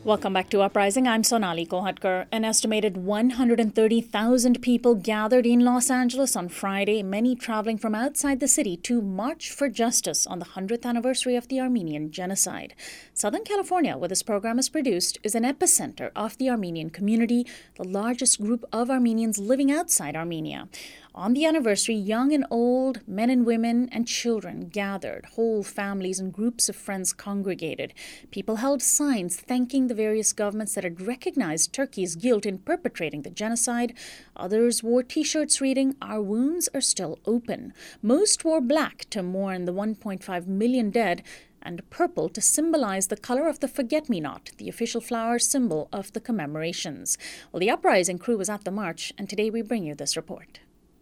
Welcome back to Uprising. I'm Sonali Kohatkar. An estimated 130,000 people gathered in Los Angeles on Friday, many traveling from outside the city to march for justice on the 100th anniversary of the Armenian genocide. Southern California, where this program is produced, is an epicenter of the Armenian community, the largest group of Armenians living outside Armenia. On the anniversary, young and old, men and women and children gathered. Whole families and groups of friends congregated. People held signs thanking the various governments that had recognized Turkey's guilt in perpetrating the genocide. Others wore T-shirts reading, "Our wounds are still open." Most wore black to mourn the 1.5 million dead, and purple to symbolize the color of the forget-me-not, the official flower symbol of the commemorations. Well, the Uprising crew was at the march, and today we bring you this report.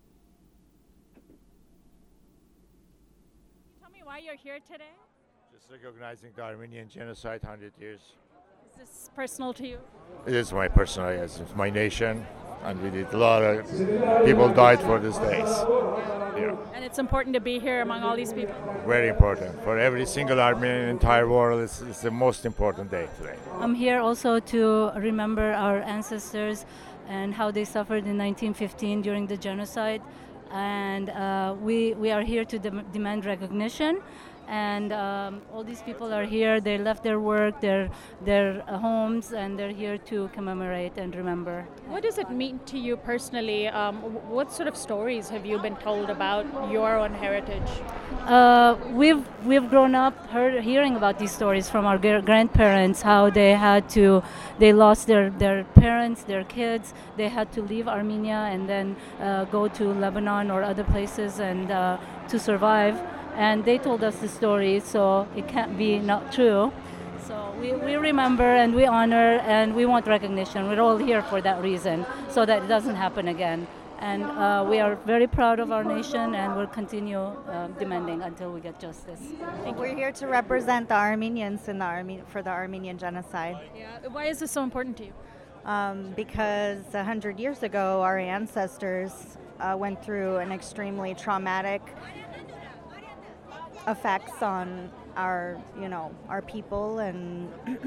Why you're here today? Just recognizing the Armenian genocide, 100 years. Is this personal to you? It is my personal, yes, it's my nation, and we did a lot of people died for these days. Yeah. And it's important to be here among all these people? Very important. For every single Armenian in the entire world, it's the most important day today. I'm here also to remember our ancestors and how they suffered in 1915 during the genocide. And we are here to demand recognition, and all these people are here. They left their work, their homes, and they're here to commemorate and remember. What does it mean to you personally? What sort of stories have you been told about your own heritage? We've grown up hearing about these stories from our grandparents, how they lost their parents, their kids. They had to leave Armenia and then go to Lebanon or other places and to survive. And they told us the stories, so it can't be not true. So we remember and we honor and we want recognition. We're all here for that reason, so that it doesn't happen again. And we are very proud of our nation, and we'll continue demanding until we get justice. We're here to represent the Armenians for the Armenian genocide. Yeah. Why is this so important to you? Because 100 years ago, our ancestors went through an extremely traumatic effects on our people, and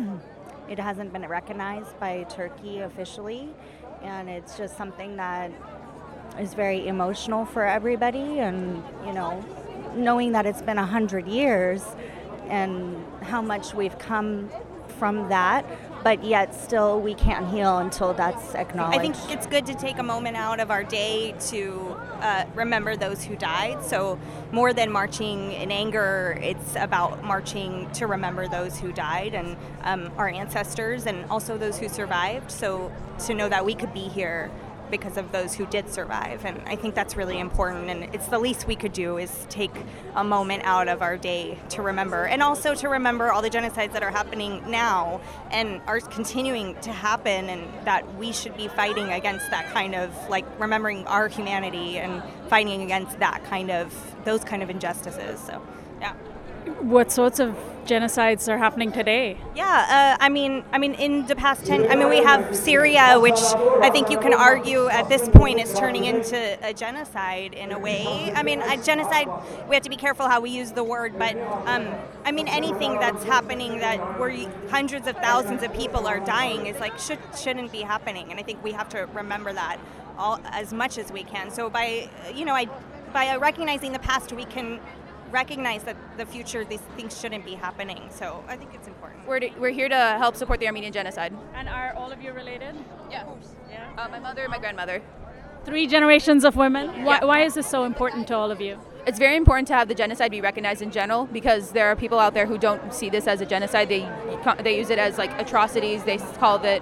it hasn't been recognized by Turkey officially, and it's just something that is very emotional for everybody. And knowing that it's been 100 years and how much we've come from that, but yet still we can't heal until that's acknowledged. I think it's good to take a moment out of our day to remember those who died. So more than marching in anger, it's about marching to remember those who died and our ancestors, and also those who survived. So to know that we could be here because of those who did survive. And I think that's really important, and it's the least we could do is take a moment out of our day to remember, and also to remember all the genocides that are happening now and are continuing to happen, and that we should be fighting against that kind of, remembering our humanity and fighting against those kind of injustices. So yeah. What sorts of genocides are happening today? Yeah, I mean, in the past 10, we have Syria, which I think you can argue at this point is turning into a genocide in a way. A genocide, we have to be careful how we use the word, but anything that's happening where hundreds of thousands of people are dying is shouldn't be happening, and I think we have to remember that as much as we can. So by recognizing the past, we can recognize that the future, these things shouldn't be happening. So I think it's important. We're here to help support the Armenian genocide. And are all of you related? Yeah. Yeah. My mother and my grandmother. 3 generations of women? Yeah. Why is this so important to all of you? It's very important to have the genocide be recognized in general, because there are people out there who don't see this as a genocide. They use it as atrocities. They call it,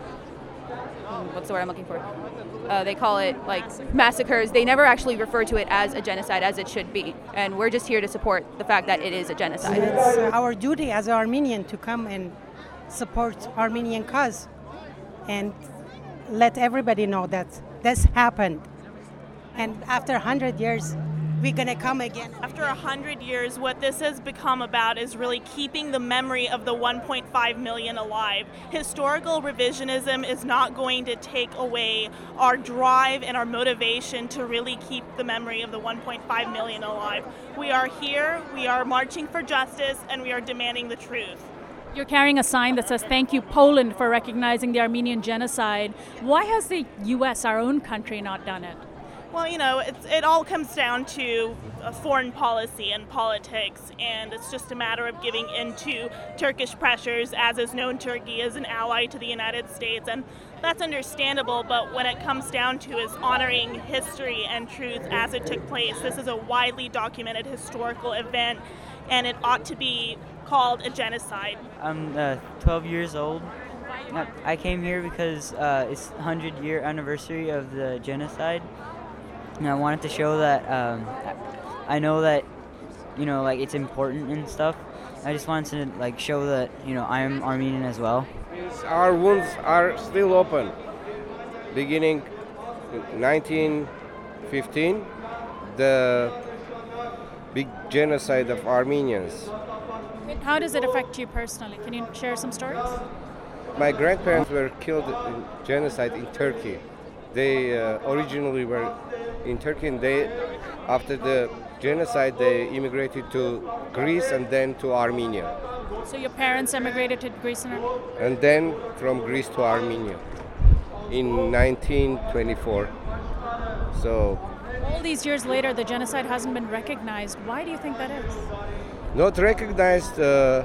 what's the word I'm looking for? They call it massacres. They never actually refer to it as a genocide, as it should be. And we're just here to support the fact that it is a genocide. It's our duty as an Armenian to come and support Armenian cause and let everybody know that this happened. And after 100 years, we're going to come again. After 100 years, what this has become about is really keeping the memory of the 1.5 million alive. Historical revisionism is not going to take away our drive and our motivation to really keep the memory of the 1.5 million alive. We are here, we are marching for justice, and we are demanding the truth. You're carrying a sign that says, "Thank you, Poland, for recognizing the Armenian genocide." Why has the U.S., our own country, not done it? Well, it all comes down to foreign policy and politics, and it's just a matter of giving into Turkish pressures. As is known, Turkey is an ally to the United States, and that's understandable, but when it comes down to is honoring history and truth as it took place. This is a widely documented historical event, and it ought to be called a genocide. I'm 12 years old. I came here because it's the 100-year anniversary of the genocide. And I wanted to show that I know that, it's important and stuff. I just wanted to, show that, I'm Armenian as well. Our wounds are still open. Beginning 1915, the big genocide of Armenians. How does it affect you personally? Can you share some stories? My grandparents were killed in genocide in Turkey. They originally were in Turkey, and after the genocide, they immigrated to Greece and then to Armenia. So your parents emigrated to Greece and Armenia? And then from Greece to Armenia in 1924. So all these years later, the genocide hasn't been recognized. Why do you think that is? Not recognized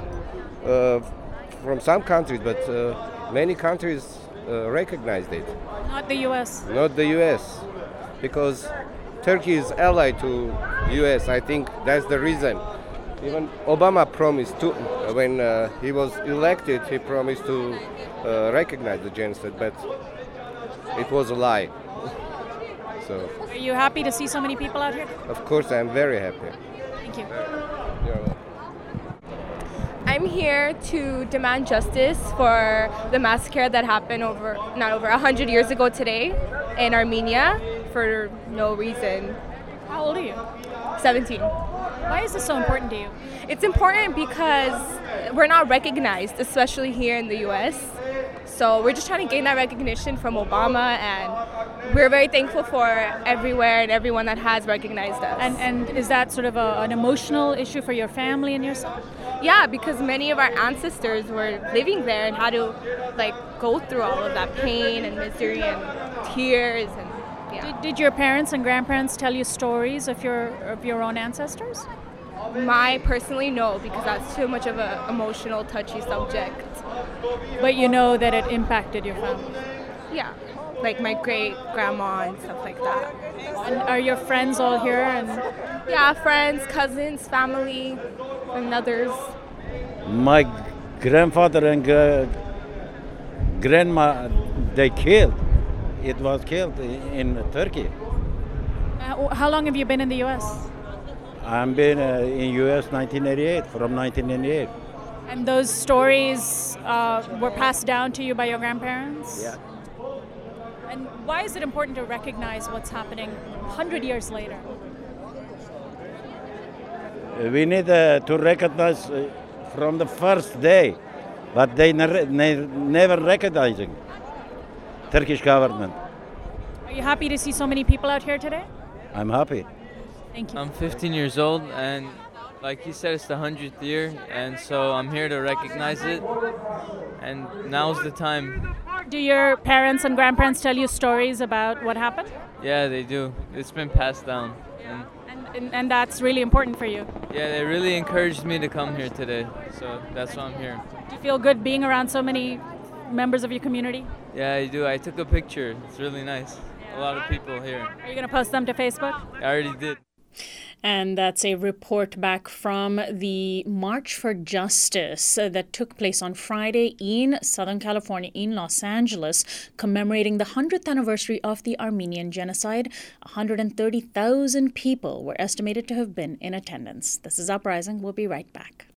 from some countries, but many countries recognized it. Not the U.S. Not the U.S. because Turkey is allied to U.S. I think that's the reason. Even Obama promised to, when he was elected, he promised to recognize the genocide, but it was a lie. So. Are you happy to see so many people out here? Of course, I'm very happy. Thank you. You're welcome. I'm here to demand justice for the massacre that happened not over 100 years ago today in Armenia for no reason. How old are you? 17. Why is this so important to you? It's important because we're not recognized, especially here in the U.S. So we're just trying to gain that recognition from Obama, and we're very thankful for everywhere and everyone that has recognized us. And is that sort of an emotional issue for your family and yourself? Yeah, because many of our ancestors were living there and had to go through all of that pain and misery and tears and yeah. Did your parents and grandparents tell you stories of your own ancestors? Personally, no, because that's too much of an emotional, touchy subject. But you know that it impacted your family? Yeah, like my great-grandma and stuff like that. And are your friends all here? Yeah, friends, cousins, family, and others. My grandfather and grandma, they killed. It was killed in Turkey. How long have you been in the U.S.? I've been in U.S. 1988, from 1988. And those stories were passed down to you by your grandparents? Yeah. And why is it important to recognize what's happening 100 years later? We need to recognize from the first day, but they never recognizing Turkish government. Are you happy to see so many people out here today? I'm happy. Thank you. I'm 15 years old, and like you said, it's the 100th year, and so I'm here to recognize it, and now's the time. Do your parents and grandparents tell you stories about what happened? Yeah, they do. It's been passed down. And that's really important for you? Yeah, they really encouraged me to come here today, so that's why I'm here. Do you feel good being around so many members of your community? Yeah, I do. I took a picture. It's really nice. A lot of people here. Are you going to post them to Facebook? I already did. And that's a report back from the March for Justice that took place on Friday in Southern California, in Los Angeles, commemorating the 100th anniversary of the Armenian genocide. 130,000 people were estimated to have been in attendance. This is Uprising. We'll be right back.